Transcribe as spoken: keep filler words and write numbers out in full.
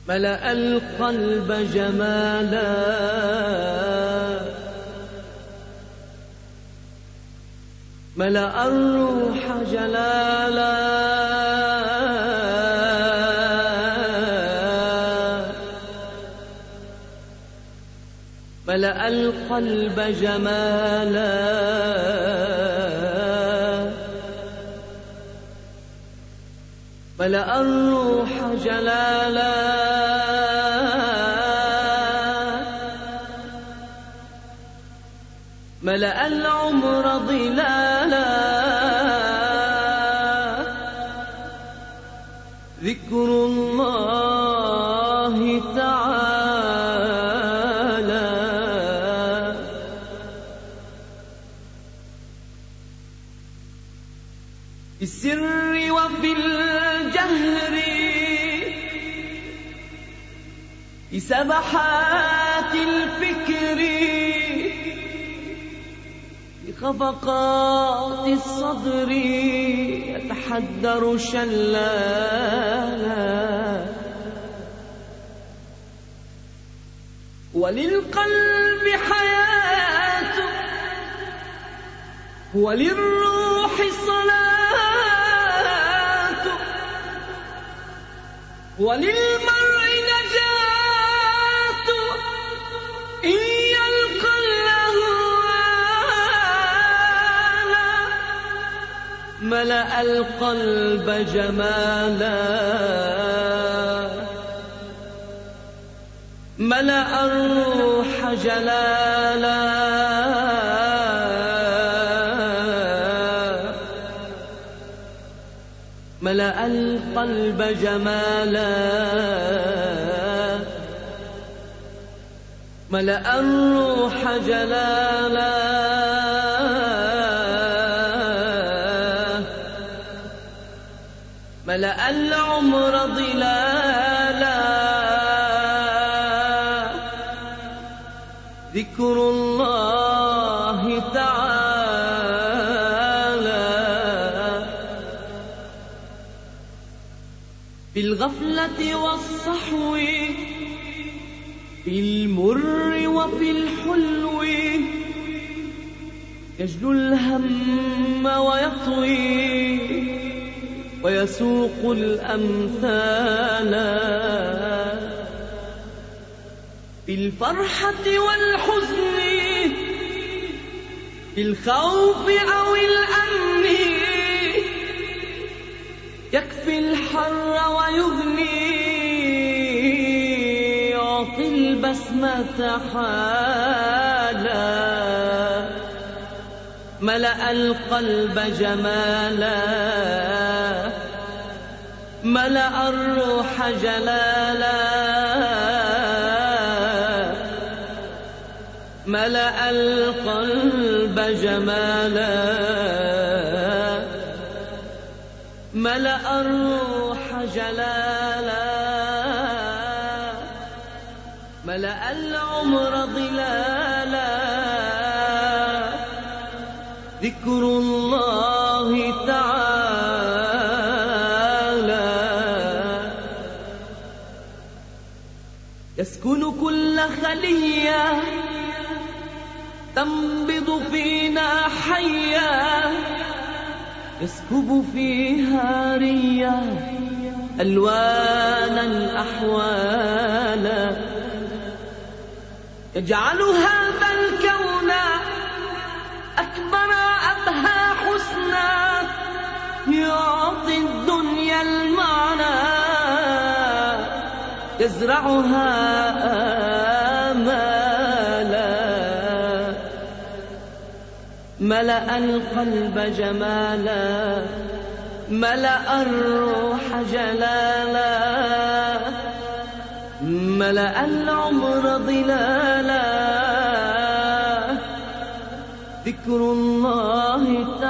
ملأ القلب جمالا ملأ الروح جلالا ملأ القلب جمالا ملأ الروح جلالا ملأ العمر ضلالا ذكر الله تعالى في السر وفي الجهر في سبحات الفكر في خفقات الصدر يتحدر شلالا وللقلب حياة وللروح صلاة وللمرء نجاة إن يلقى الأهوالا ملأ القلب جمالا ملأ الروح جلالا ملأ القلب جمالا ملأ الروح جلالا ملأ العمر ضلالا ذكر الله تعالى في الغفلة والصحو في المر وفي الحلو يجلو الهم ويطوي ويسوق الأمثال في الفرحة والحزن في الخوف أو الأمن يكفي الحر ويغني يعطي البسمة حالا ملأ القلب جمالا ملأ الروح جلالا ملأ القلب جمالا ملأ الروح جلالا ملأ العمر ضلالا ذكر الله تعالى يسكن كل خلية تنبض فينا حيا يسكب فيها ريا ألوانا أحوالا يجعل هذا الكون أكبر أبهى حسنا يعطي الدنيا المعنى يزرعها آمالا ملأ القلب جمالا ملأ الروح جلالا ملأ العمر ضلالا ذكر الله تعالى